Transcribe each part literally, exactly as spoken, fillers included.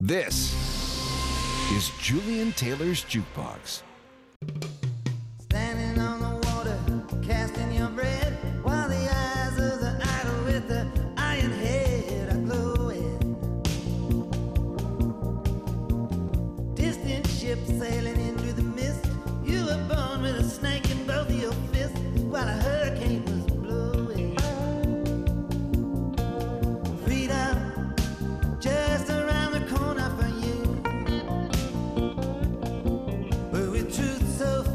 This is Julian Taylor's Jukebox. Standing on the water, casting your bread, while the eyes of the idol with the iron head are glowing. Distant ships sailing into the mist. You were born with a snake in both of your fists, while a hurricane was blowing. Freedom, just around the corner for you, but with truth so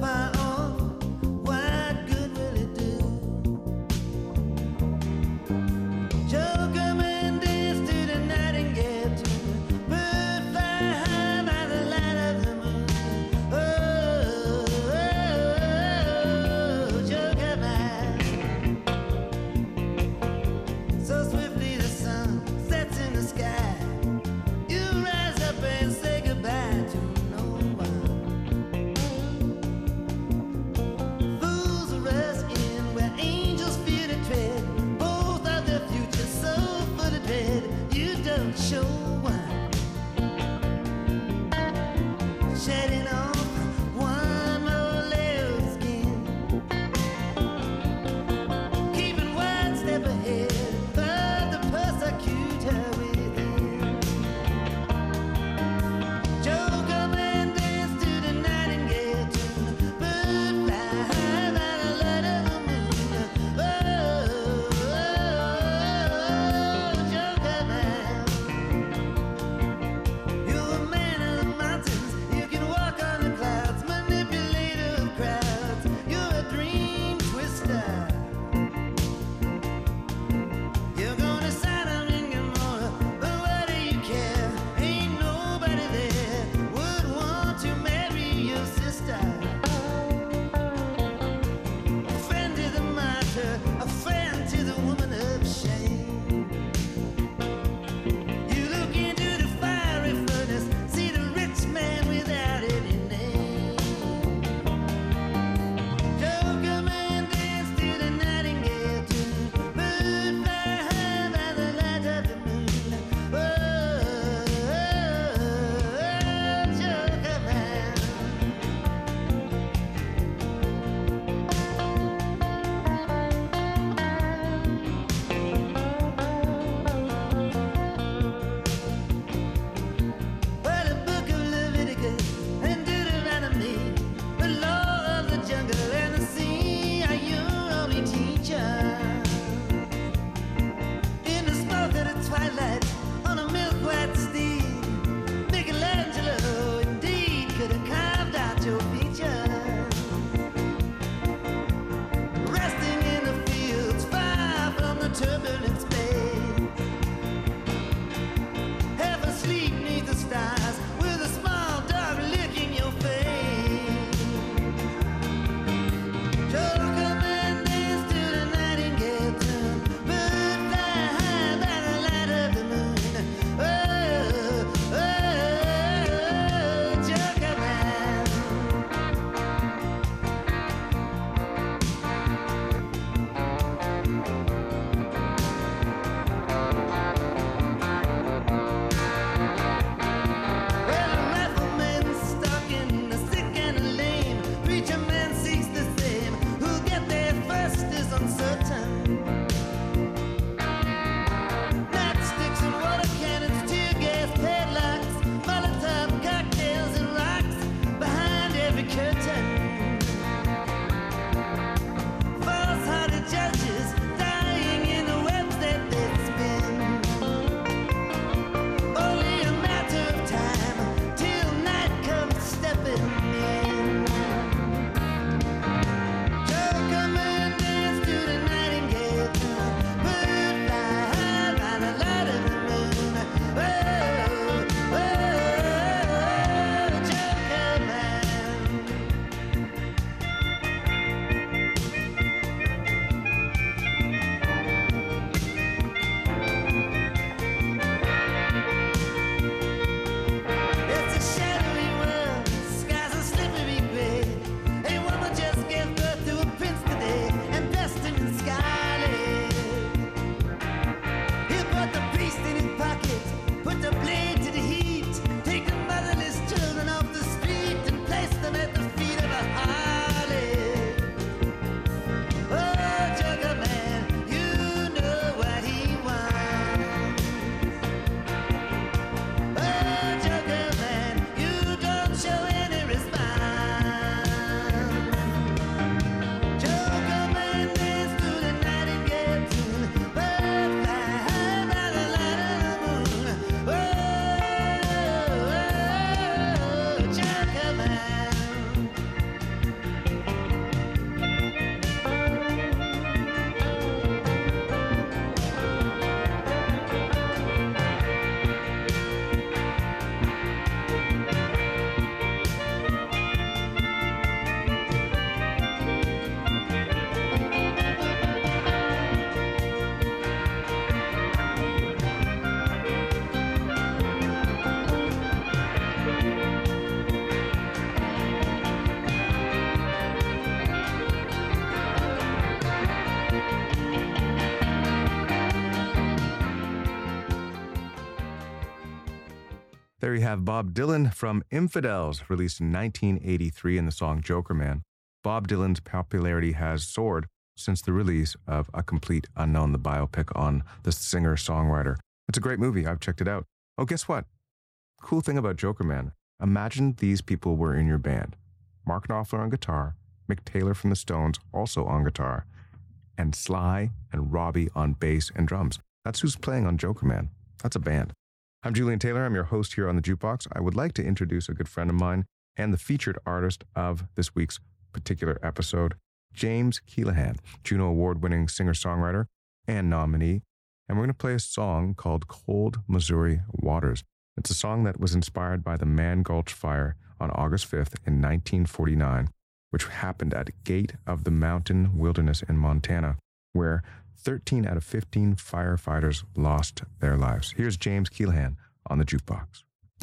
There you have Bob Dylan from Infidels, released in nineteen eighty-three in the song Joker Man. Bob Dylan's popularity has soared since the release of A Complete Unknown, the biopic on the singer-songwriter. It's a great movie. I've checked it out. Oh, guess what? Cool thing about Joker Man. Imagine these people were in your band. Mark Knopfler on guitar, Mick Taylor from the Stones also on guitar, and Sly and Robbie on bass and drums. That's who's playing on Joker Man. That's a band. I'm Julian Taylor. I'm your host here on The Jukebox. I would like to introduce a good friend of mine and the featured artist of this week's particular episode, James Keelaghan, Juno Award-winning singer-songwriter and nominee. And we're going to play a song called Cold Missouri Waters. It's a song that was inspired by the Man Gulch Fire on August fifth in nineteen forty-nine, which happened at Gate of the Mountain Wilderness in Montana, where thirteen out of fifteen firefighters lost their lives. Here's James Keelaghan on The Jukebox.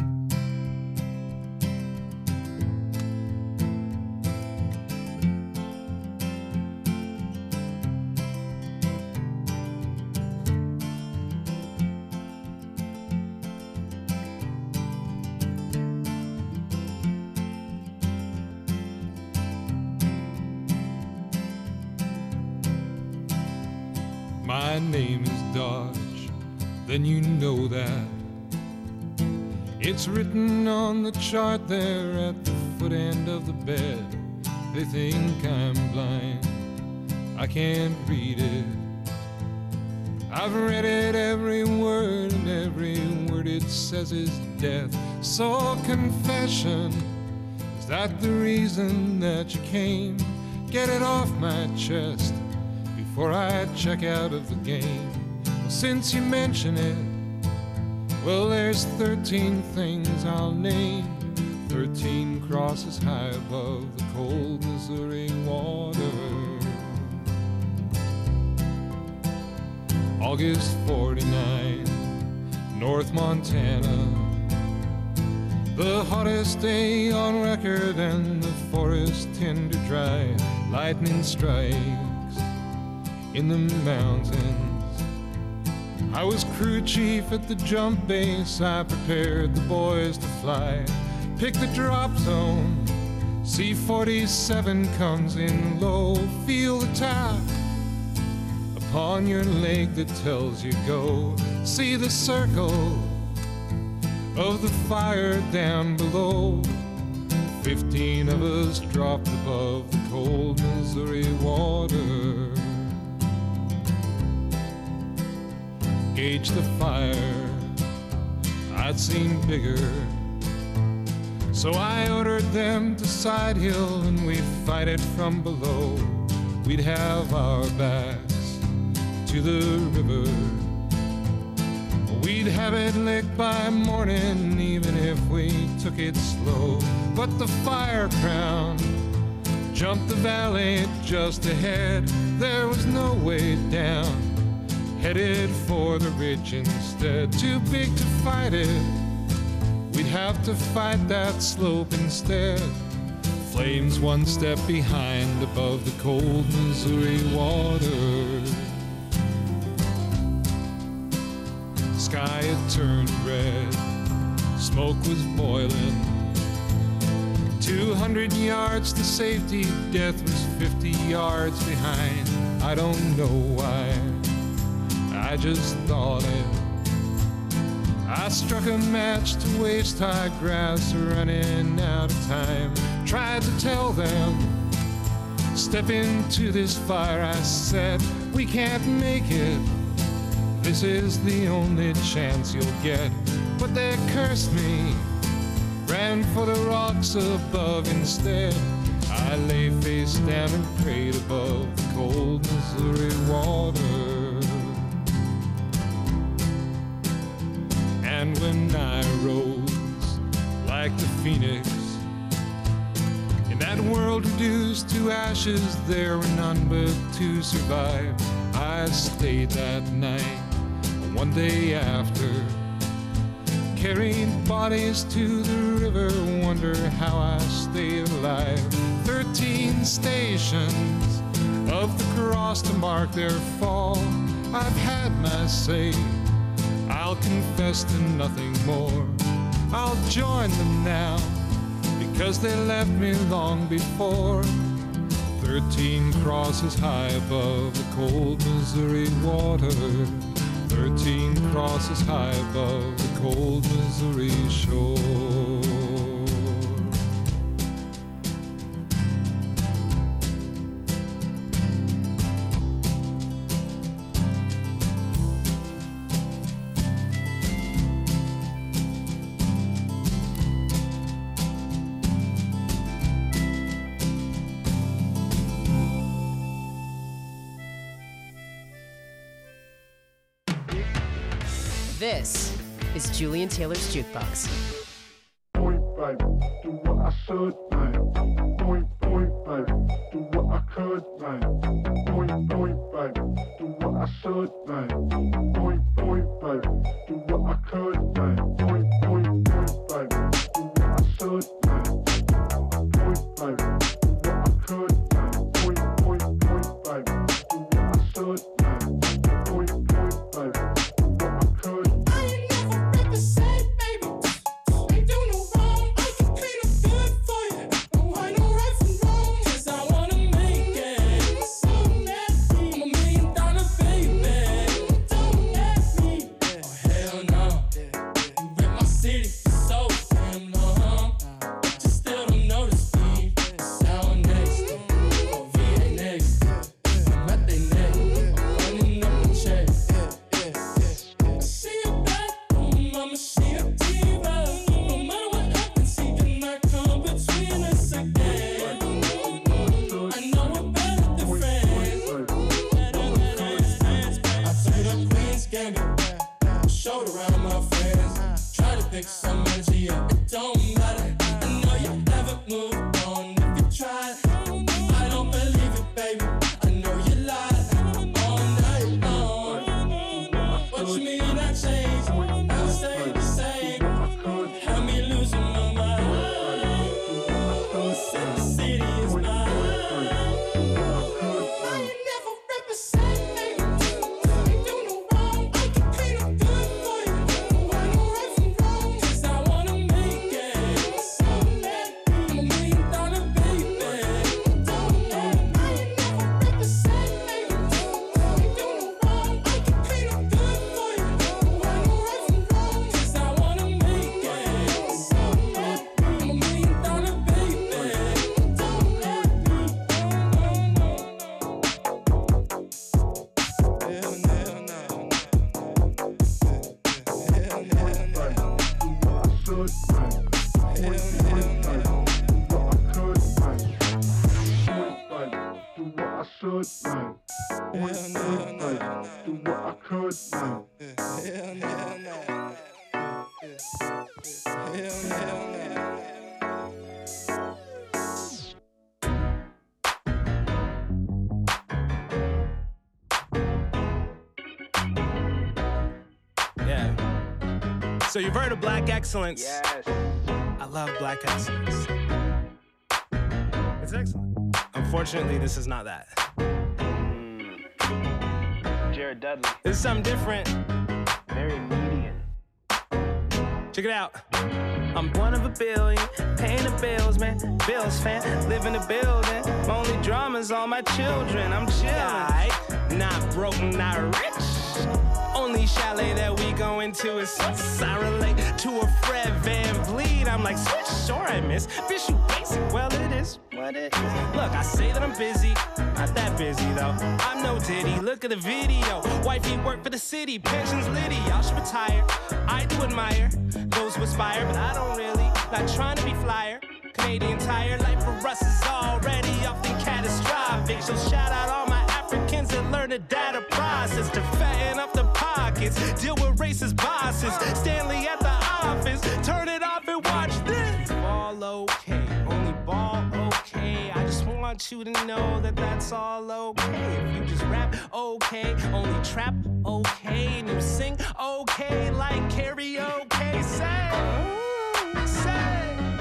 My name is Dodge, then you know that. It's written on the chart there at the foot end of the bed. They think I'm blind, I can't read it. I've read it every word, and every word it says is death. So confession, is that the reason that you came? Get it off my chest before I check out of the game. Well, since you mention it, well, there's thirteen things I'll name. Thirteen crosses high above the cold Missouri water. August forty-nine, North Montana. The hottest day on record, and the forest tender dry. Lightning strikes in the mountains. I was crew chief at the jump base. I prepared the boys to fly. Pick the drop zone. C forty-seven comes in low. Feel the tap upon your leg that tells you go. See the circle of the fire down below. Fifteen of us dropped above the cold Missouri water. Gauge the fire, I'd seen bigger. So I ordered them to Side Hill, and we'd fight it from below. We'd have our backs to the river. We'd have it licked by morning, even if we took it slow. But the fire crown jumped the valley just ahead. There was no way down, headed for the ridge instead. Too big to fight it, we'd have to fight that slope instead. Flames one step behind above the cold Missouri water. Sky had turned red, smoke was boiling. Two hundred yards to safety, death was fifty yards behind. I don't know why, I just thought it. I struck a match to waist-high grass, running out of time. Tried to tell them, step into this fire. I said, we can't make it, this is the only chance you'll get. But they cursed me, ran for the rocks above instead. I lay face down and prayed above the cold Missouri water. And when I rose like the phoenix, in that world reduced to ashes, there were none but to survive. I stayed that night, one day after, carried bodies to the river, wonder how I stayed alive. Thirteen stations of the cross to mark their fall. I've had my say, I'll confess to nothing more. I'll join them now, because they left me long before. Thirteen crosses high above the cold Missouri water. Thirteen crosses high above the cold Missouri shore. This is Julian Taylor's Jukebox. Point, baby, do what I should, man. Point, point, baby, do what I could, man. Point, point, baby, do what I should, man. Point, point, baby, do what I could, man. Point, point, point, baby, do what I should, man. Point, baby, do what I could, man. Point, point, point, baby, do what I should, man. Point, point, baby, do what I could. So you've heard of Black Excellence? Yes. I love Black Excellence. It's excellent. Unfortunately, this is not that. Mm. Jared Dudley. This is something different. Very median. Check it out. I'm one of a billion, paying the bills, man. Bills fan, live in the building. My only drama's all my children. I'm chillin'. Not broke, not rich. Only chalet that we go into is sus. I relate to a Fred Van Vliet. I'm like, switch, sure I miss. Fish you basic, well it is what it is. Look, I say that I'm busy, not that busy though. I'm no Diddy, look at the video. Wifey work for the city, pensions litty. Y'all should retire. I do admire those who aspire, but I don't really. Not trying to be flyer. Canadian Tire, life for us is already often catastrophic. So shout out all my Africans that learn the data process to fatten up the pockets, deal with racist bosses. Stanley at the office, turn it off and watch this. Ball okay, only ball okay. I just want you to know that that's all okay. If you just rap okay, only trap okay, and you sing okay like karaoke. Say, say.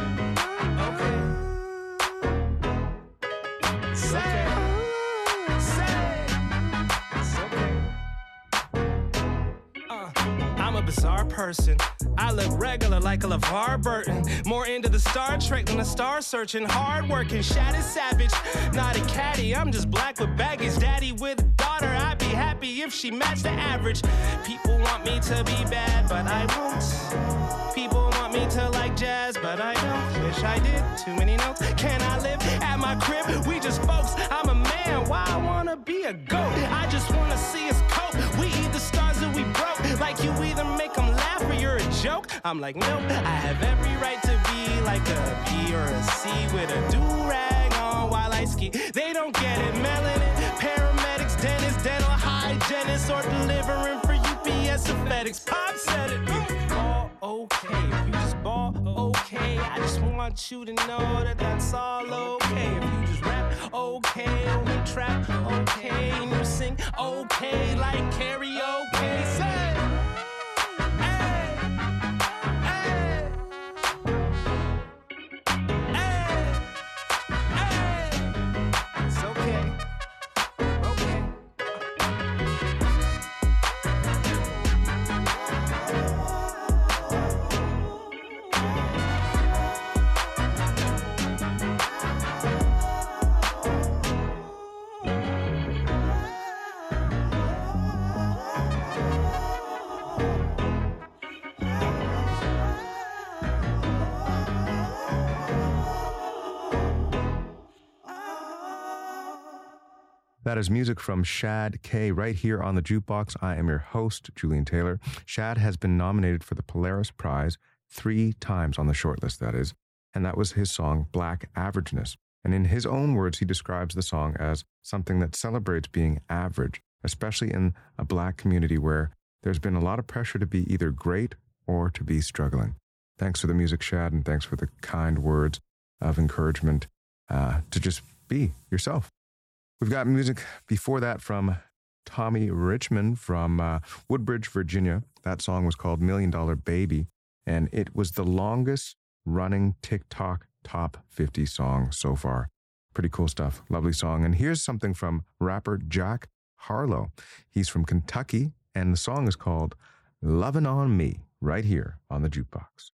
Say, say, it's okay. Uh, I'm a bizarre person. I look regular like a LeVar Burton. More into the Star Trek than a star searching. Hard working, shattered savage. Not a caddy, I'm just black with baggage. Daddy with a daughter, I'd be happy if she matched the average. People want me to be bad, but I won't. People want me to like jazz, but I don't. Wish I did. Too many notes. Can I live at my crib? We just folks. I'm a man. Why I wanna be a goat? I just wanna see us cope. We either stars or we broke. Like you either make them laugh or you're a joke. I'm like, nope. I have every right to be like a B or a C with a do-rag on while I ski. They don't get it. Melanin, paramedics, dentists, dental hygienists, or delivering for U P S or FedEx. Pop said it. All okay. If you just ball, okay. I just want you to know that that's all okay. If you just rap, okay. Only trap, okay. And you sing, okay. Like karaoke. Say. That is music from Shad K right here on the Jukebox. I am your host, Julian Taylor. Shad has been nominated for the Polaris Prize three times on the shortlist, that is, and that was his song, Black Averageness. And in his own words, he describes the song as something that celebrates being average, especially in a black community where there's been a lot of pressure to be either great or to be struggling. Thanks for the music, Shad, and thanks for the kind words of encouragement uh, to just be yourself. We've got music before that from Tommy Richmond from uh, Woodbridge, Virginia. That song was called Million Dollar Baby, and it was the longest running TikTok top fifty song so far. Pretty cool stuff. Lovely song. And here's something from rapper Jack Harlow. He's from Kentucky, and the song is called Lovin' on Me, right here on the Jukebox.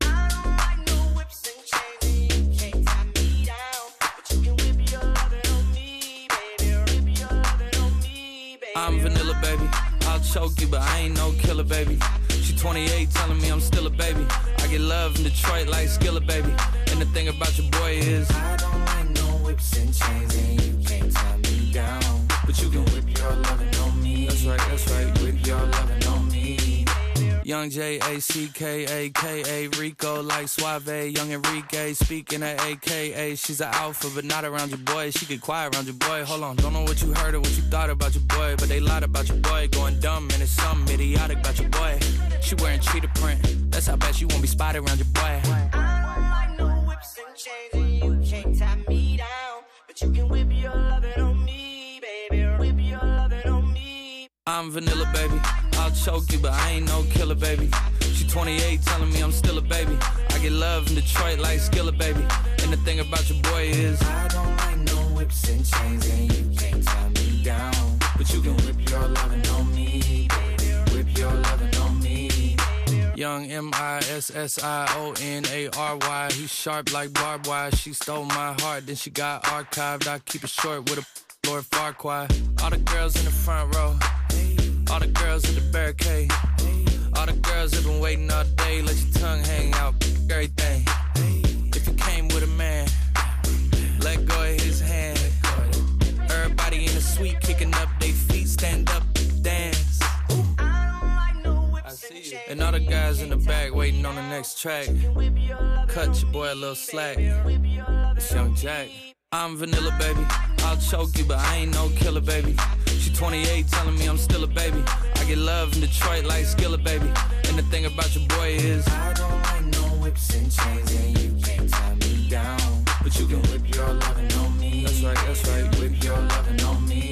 I'm vanilla, baby. I'll choke you, but I ain't no killer, baby. She twenty-eight, telling me I'm still a baby. I get love in Detroit like Skillet, baby. And the thing about your boy is I don't like no whips and chains, and you can't tie me down. But you can whip your lovin' on me. That's right, that's right. Whip your lovin' on me. Young J A C K A K A Rico like Suave. Young Enrique speaking at A K A. She's an alpha, but not around your boy. She get quiet around your boy. Hold on, don't know what you heard or what you thought about your boy, but they lied about your boy. Going dumb and it's something idiotic about your boy. She wearing cheetah print. That's how bad she won't be spotted around your boy. I don't like no whips and chains, and you can't tie me down. But you can whip your lovin' on me, baby. Whip your lovin' on me. I'm vanilla, baby. I'll choke you, but I ain't no killer, baby. She twenty-eight, telling me I'm still a baby. I get love in Detroit like Skillet, baby. And the thing about your boy is I don't like no whips and chains, and you can't tie me down. But you can whip your lovin' on me, baby. Whip your lovin' on me. Young M I S S I O N A R Y. He's sharp like barbed wire. She stole my heart, then she got archived. I keep it short with a Lord Farquaad. All the girls in the front row. All the girls at the barricade. All the girls have been waiting all day. Let your tongue hang out, everything. If you came with a man, let go of his hand. Everybody in the suite kicking up their feet. Stand up, dance. I see you. And all the guys in the back waiting on the next track. Cut your boy a little slack. It's Young Jack. I'm vanilla, baby. I'll choke you, but I ain't no killer, baby. She twenty-eight, telling me I'm still a baby. I get love in Detroit like Skillet, baby. And the thing about your boy is I don't like no whips and chains, and you can't tie me down. But you can whip your lovin' on me. That's right, that's right. Whip your lovin' on me.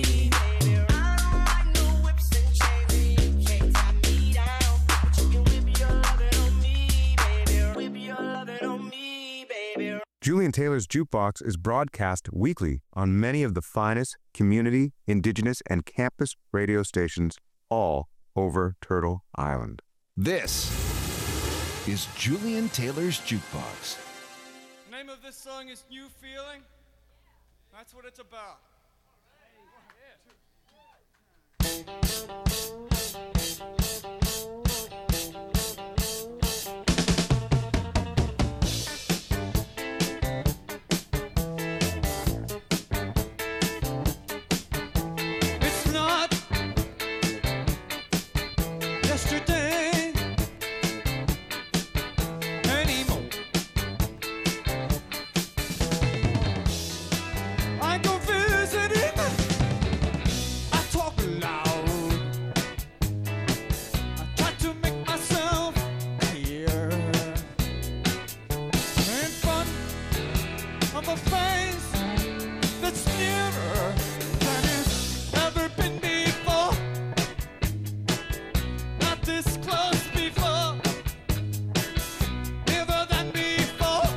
Julian Taylor's Jukebox is broadcast weekly on many of the finest community, indigenous, and campus radio stations all over Turtle Island. This is Julian Taylor's Jukebox. The name of this song is New Feeling. That's what it's about. It's not yesterday anymore. I go visiting, I talk loud, I try to make myself clear in front of a face that's nearer than it's ever been before. Not this close before, never than before.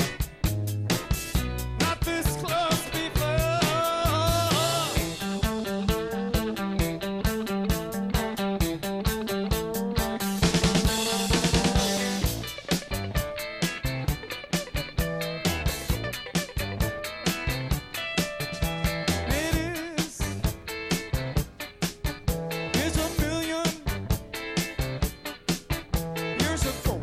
Not this close before. It is, is a million years ago.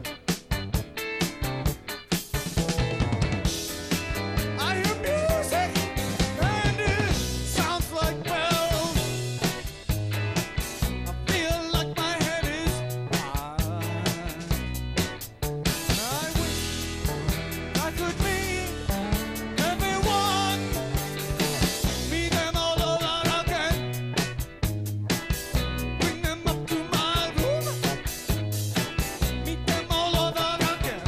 I hear music and it sounds like bells. I feel like my head is high. I wish I could meet everyone, meet them all over again, bring them up to my room, meet them all over again,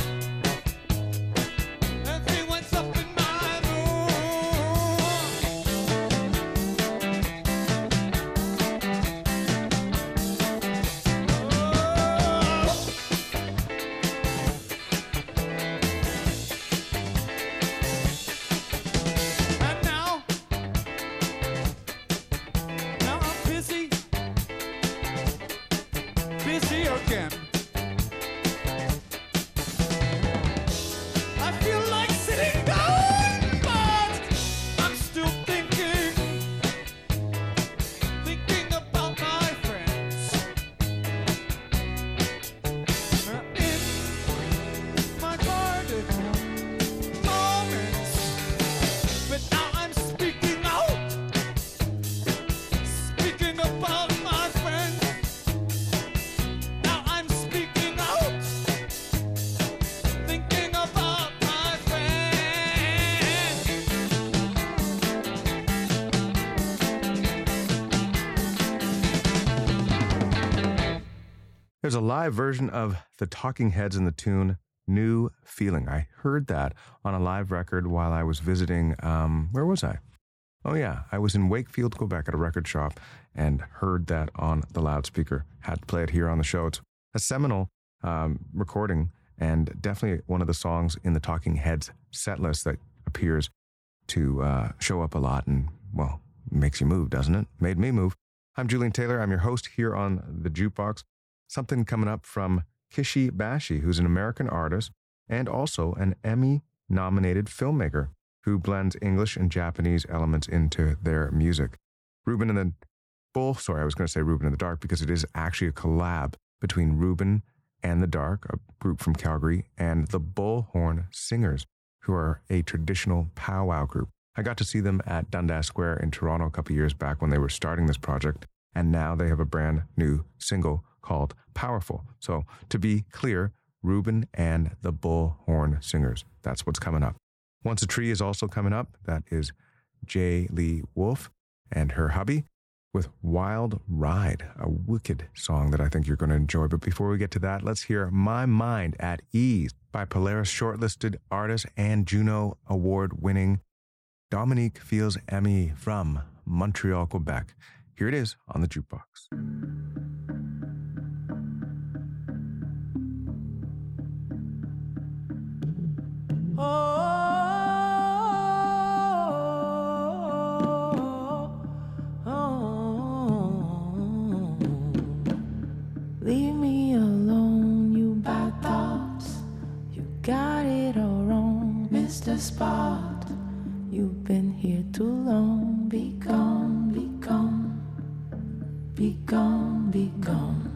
and see what's up in my room. And now, now I'm busy, busy again. I feel like sitting down, but I'm still thinking, thinking about my friends. In my guarded moments, but now I'm speaking out, speaking about my friends. Now I'm speaking out, thinking about my friends. There's a live version of the Talking Heads in the tune New Feeling. I heard that on a live record while I was visiting, um, where was I? Oh yeah, I was in Wakefield, Quebec at a record shop and heard that on the loudspeaker. Had to play it here on the show. It's a seminal um, recording and definitely one of the songs in the Talking Heads set list that appears to uh, show up a lot and, well, makes you move, doesn't it? Made me move. I'm Julian Taylor. I'm your host here on the Jukebox. Something coming up from Kishi Bashi, who's an American artist and also an Emmy-nominated filmmaker who blends English and Japanese elements into their music. Ruben and the Bull, sorry, I was going to say Ruben in the Dark because it is actually a collab between Ruben and the Dark, a group from Calgary, and the Bullhorn Singers, who are a traditional powwow group. I got to see them at Dundas Square in Toronto a couple years back when they were starting this project, and now they have a brand new single called Powerful. So to be clear, Ruben and the Bullhorn Singers, that's what's coming up. Once a Tree is also coming up. That is Jay Lee Wolf and her hubby with Wild Ride, a wicked song that I think you're going to enjoy. But before we get to that, let's hear My Mind at Ease by Polaris shortlisted artist and Juno Award-winning Dominique Fils-Aimé from Montreal, Quebec. Here it is on the Jukebox. Oh, oh, oh, leave me alone, you bad thoughts. got it all wrong, Mister Spot. You've been here too long. Be gone, be gone, be gone, be gone.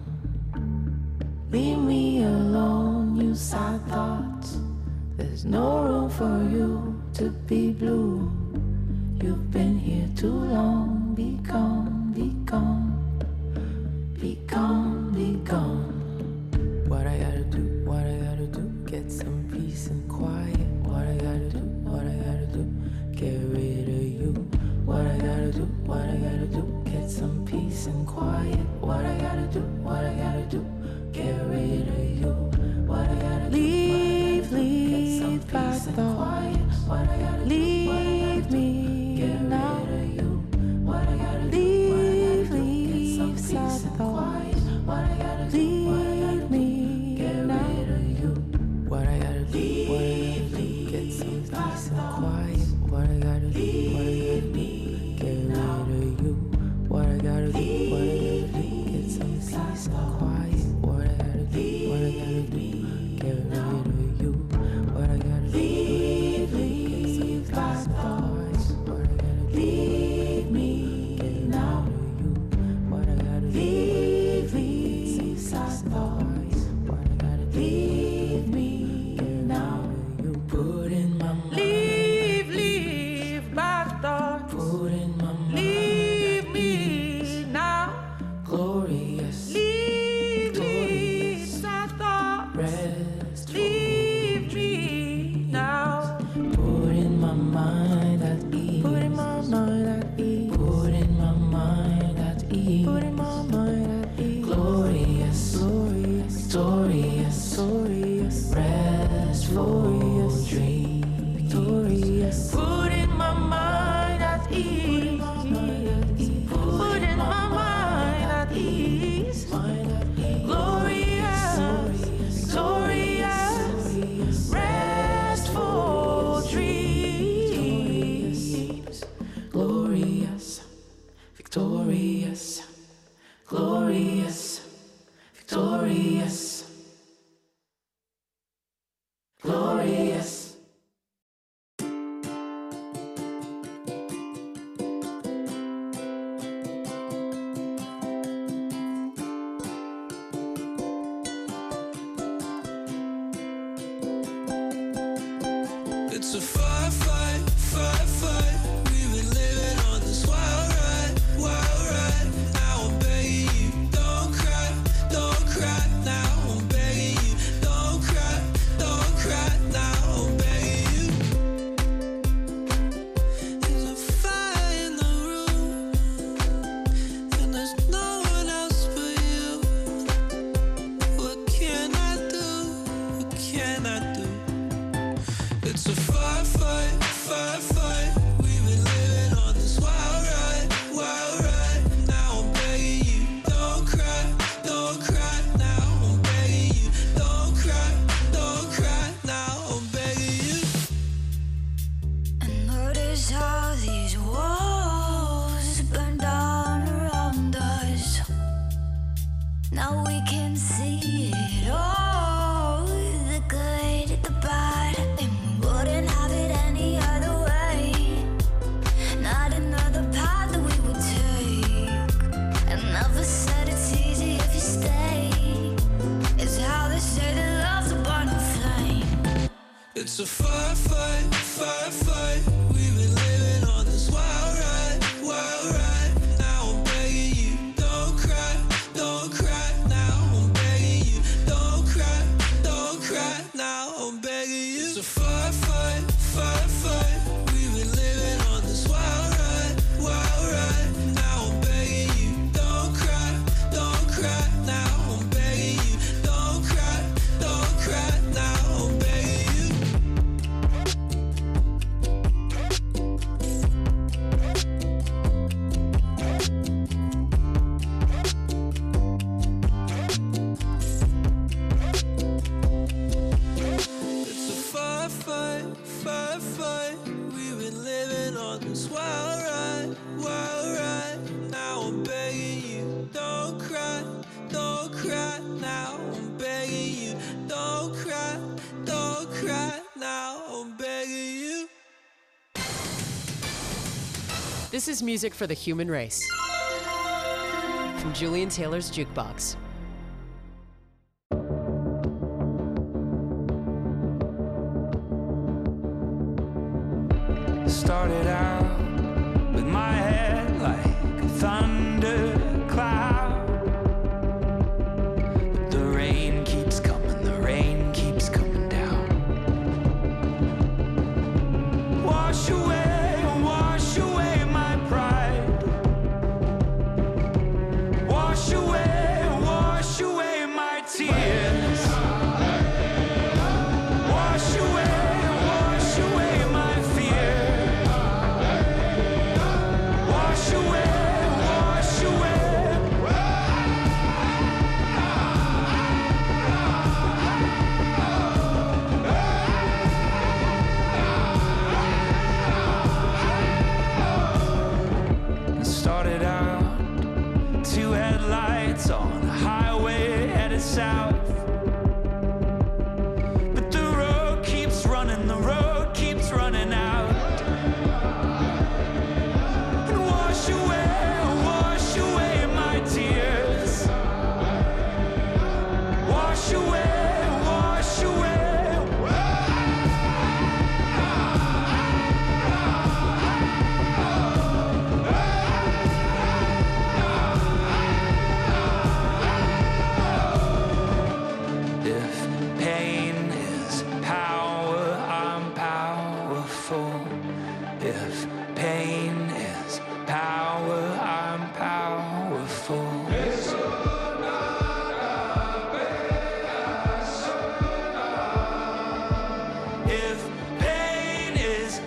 Leave me alone, you sad thoughts. There's no room for you to be blue. You've been here too long. Be gone, be gone, be gone, be gone. What I gotta do, what I gotta do, get some peace and quiet. What I gotta do, what I gotta do, get rid of you. What I gotta do, what I gotta do, get some peace and quiet. What I gotta do, what I gotta do, get rid of you. What I gotta do, leave, leave, bad thoughts. What I gotta do, leave me, get rid of you. What I gotta do, leave, leave, sad thoughts. What I gotta do, leave me, get rid of you. What I gotta do, what I gotta do, get some peace and quiet. What I gotta do, what I gotta do, get rid of you. What I gotta do, what I gotta do, get some peace and quiet. What I gotta do, what I gotta do, get rid of you. What I gotta do, leave, leave, bad thoughts. What I gotta do, leave me, get rid of you. What I gotta do, leave, leave, sad thoughts. What I gotta do, leave me, get rid of you. Put in my mind. Leave, leave, bad thoughts. Put in my mind. Leave me now. Glorious. Leave, leave, sad thoughts. Rest. Leave me now. Put in my mind at ease. Put in my mind at ease. Put in my mind at ease. Put in my mind at ease. Glorious, glorious, victorious, victorious, restful dream, victorious. Put in my mind at ease. Put in my mind at ease. Glorious, victorious, restful dreams. Glorious, victorious, glorious, victorious, glorious. It's a firefight, firefight. We've been living on this wild ride, wild ride. Now I'm begging you, don't cry, don't cry. Now I'm begging you, don't cry, don't cry. Now I'm begging you. There's a fire in the room, and there's no one else but you. What can I do? What can I do? It's a firefight, firefight. We've been living on this wild ride, wild ride. Now I'm begging you, don't cry, don't cry. Now I'm begging you, don't cry, don't cry. Now I'm begging you. And notice how these walls burn down around us. Now we can see it all, the good, the bad, and we wouldn't have it any other way. Not another path that we would take. And never said it's easy if you stay. It's how they say that love's a burning flame. It's a firefight, firefight. We've been living on this wild ride, wild ride. Now I'm begging you, don't cry, don't cry. Now I'm begging you, don't cry, don't cry. Now I'm begging you. It's a firefight, firefight. We've been living on this wild ride, wild ride. Now I'm begging you, don't cry, don't cry. Now I'm begging you, don't cry, don't cry. Now I'm begging you. It's a firefight, firefight. We've been living on this wild ride, wild ride. Now I'm begging you, don't cry, don't cry. Now I'm begging you, don't cry, don't cry. This is music for the human race. From Julian Taylor's Jukebox. Started out with my head like a thundercloud. But the rain keeps coming, the rain keeps coming down. Wash away, wash away my pride. Wash away, wash away my tears. Wash away, wash away my fear. Wash away, wash away. It started out two headlights on a highway headed south. But the road keeps running, the road keeps running out. And wash away, wash away my tears. Wash away, wash away. If pain is power, I'm powerful. If pain is power, I'm powerful. If pain is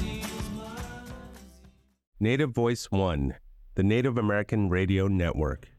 Native Voice One, the Native American Radio Network.